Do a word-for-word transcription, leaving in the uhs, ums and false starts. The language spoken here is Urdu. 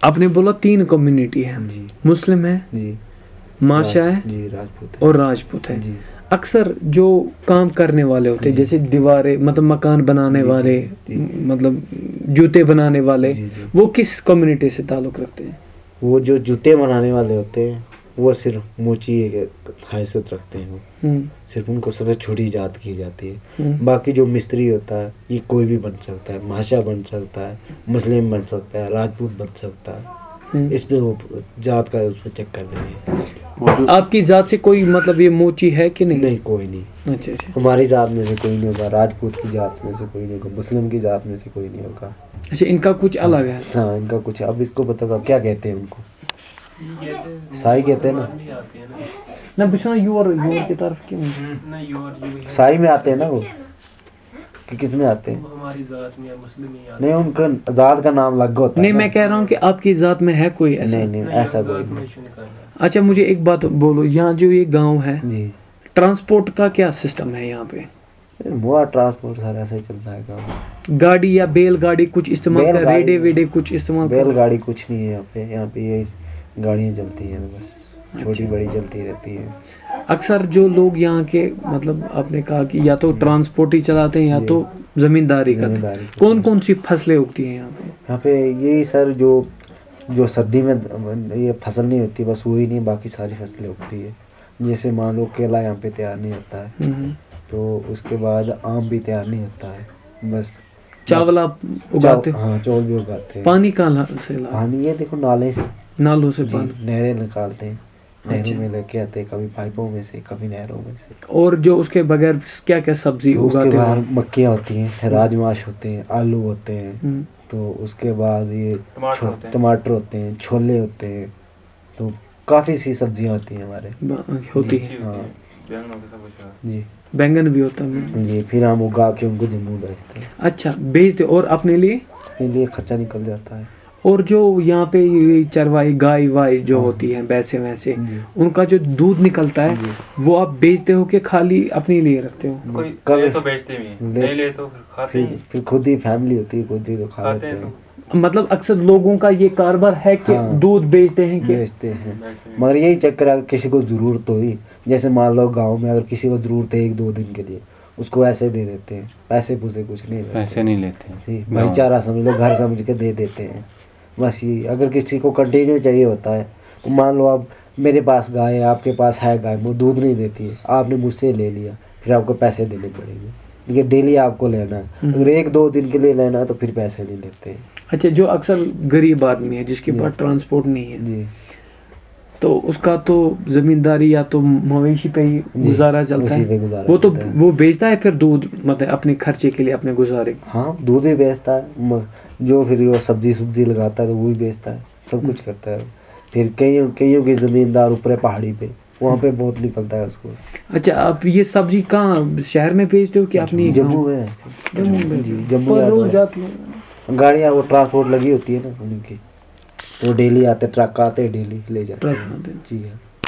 آپ نے بولا تین کمیونٹی ہے, جی مسلم ہے, جی, ماشا ہے, جی راجپوت ہے, اور راجپوت ہے. جی اکثر جو کام کرنے والے ہوتے ہیں, جیسے دیواریں مطلب مکان بنانے والے, مطلب جوتے بنانے والے, جی جی, وہ کس کمیونٹی سے تعلق رکھتے ہیں؟ وہ جو جوتے بنانے والے ہوتے ہیں وہ صرف موچی حیثیت رکھتے ہیں, وہ صرف ان کو سب سے چھوٹی ذات کی جاتی ہے. باقی جو مستری ہوتا ہے یہ کوئی بھی بن سکتا ہے, ماشا بن سکتا ہے, مسلم بن سکتا ہے, راجپوت بن سکتا ہے. اس میں وہ ذات کا اس میں چیک کر رہے ہیں. آپ کی ذات سے کوئی مطلب یہ موچی ہے کہ نہیں؟ نہیں, کوئی نہیں. اچھا اچھا, ہماری ذات میں سے کوئی نہیں ہوگا, راجپوت کی ذات میں سے کوئی نہیں ہوگا, مسلم کی ذات میں سے کوئی نہیں ہوگا. اچھا, ان کا کچھ الگ ہے. ہاں, ان کا کچھ. اب اس کو بتاؤ کیا کہتے ہیں ان کو؟ سائی کہتے ہیں نا. نہ بچنا یور یور کی طرف کیوں سائی میں آتے ہیں نا وہ, کہ کس میں آتے ہیں؟ ہماری ذات میں مسلم ہی آتے نہیں, ان کا ذات کا نام الگ ہوتا ہے. نہیں, میں کہہ رہا ہوں کہ آپ کی ذات میں ہے کوئی ایسا؟ نہیں نہیں, ایسا کوئی نہیں. اچھا, مجھے ایک بات بولو, یہاں جو یہ گاؤں ہے جی, ٹرانسپورٹ کا کیا سسٹم ہے یہاں پہ؟ وہ ٹرانسپورٹ سارا ایسا ہی چلتا ہے گاؤں. گاڑی یا بیل گاڑی کچھ استعمال کر, ریڈے ویڈے کچھ استعمال کر؟ بیل گاڑی کچھ نہیں ہے یہاں پہ. یہاں پہ یہ گاڑیاں چلتی ہیں بس, چھوٹی بڑی چلتی رہتی ہیں. اکثر جو لوگ یہاں کے, مطلب آپ نے کہا کہ یا تو ٹرانسپورٹ ہی چلاتے ہیں یا تو زمینداری کرتے ہیں. کون کون سی فصلیں اگتی ہیں یہاں پہ؟ یہاں پہ یہی سر جو جو سردی میں یہ فصل نہیں ہوتی بس وہی نہیں, باقی ساری فصلیں اگتی ہے. جیسے مان لو کیلا یہاں پہ تیار نہیں ہوتا ہے, تو اس کے بعد آم بھی تیار نہیں ہوتا ہے. بس چاول آپ اگاتے ہو؟ ہاں, چاول بھی اگاتے ہیں. پانی کہاں سے لاتے؟ پانی یہ دیکھو نالے سے, نالوں سے پانی, نہریں نکالتے ہیں, نہروں میں لے کے آتے ہیں, کبھی پائپوں میں سے کبھی نہروں میں سے. اور جو اس کے بغیر کیا کیا سبزی تو اس اگاتے کے ہیں؟ بعد مکیاں ہوتی ہیں, راجماش ہوتے ہیں, آلو ہوتے ہیں, تو اس کے بعد یہ ٹماٹر ہوتے ہیں, چھولے ہوتے ہیں, تو کافی سی سبزیاں ہوتی ہیں ہمارے. ہوتی ہیں. ہاں جی, بینگن بھی ہوتا ہے جی. پھر ہم اگا کے ان کو جموں بیچتے ہیں. اچھا, بیچتے اور اپنے لیے اپنے لیے خرچہ نکل جاتا ہے. اور جو یہاں پہ چروائی گائے وائے جو ہوتی ہیں بھینسیں ویسے, ان کا جو دودھ نکلتا ہے وہ آپ بیچتے ہو کہ خالی اپنے لیے رکھتے ہو؟ کوئی تو بیچتے بھی ہیں, نہیں لے تو کھاتے ہیں. پھر خود ہی فیملی ہوتی ہے, خود ہی تو کھا لیتے ہیں. مطلب اکثر لوگوں کا یہ کاروبار ہے کہ دودھ بیچتے ہیں کہ بیچتے ہیں, مگر یہی چکر ہے کسی کو ضرورت ہوئی, جیسے مان لو گاؤں میں اگر کسی کو ضرورت ہے ایک دو دن کے لیے, اس کو ایسے دے دیتے ہیں. پیسے پوسے کچھ نہیں لیتے, پیسے نہیں لیتے جی, بھائی چارہ سمجھ لو, گھر سمجھ کے دے دیتے ہیں بس. یہ اگر کسی کو کنٹینیو چاہیے ہوتا ہے, تو مان لو اب میرے پاس گائے ہے, آپ کے پاس ہے گائے, وہ دودھ نہیں دیتی ہے, آپ نے مجھ سے لے لیا, پھر آپ کو پیسے دینے پڑیں گے, کیونکہ ڈیلی آپ کو لینا ہے. اگر ایک دو دن کے لیے لینا ہے تو پھر پیسے نہیں لیتے. اچھا, جو اکثر غریب آدمی ہے جس کے پاس ٹرانسپورٹ نہیں ہے, جی, تو اس کا تو زمینداری یا تو مویشی پہ ہی گزارا چلتا ہے, وہ تو وہ بیچتا ہے پھر دودھ, مطلب اپنے خرچے کے لیے, اپنے گزارے. ہاں, دودھ بھی بیچتا ہے, جو پھر وہ سبزی سبزی لگاتا ہے تو وہ بھی بیچتا ہے, سب کچھ کرتا ہے. پھر کئیوں کئیوں کے زمیندار اوپر پہاڑی پہ, وہاں پہ بہت نکلتا ہے اس کو. اچھا, آپ یہ سبزی کہاں شہر میں بیچتے ہو کہ اپنی جموں میں؟ جموں میں جموں جاتی ہیں گاڑیاں, وہ ٹرانسپورٹ لگی ہوتی ہے نا ان کی, تو ڈیلی آتے, ٹرک آتے ڈیلی لے جاتے ہیں. جی ہاں.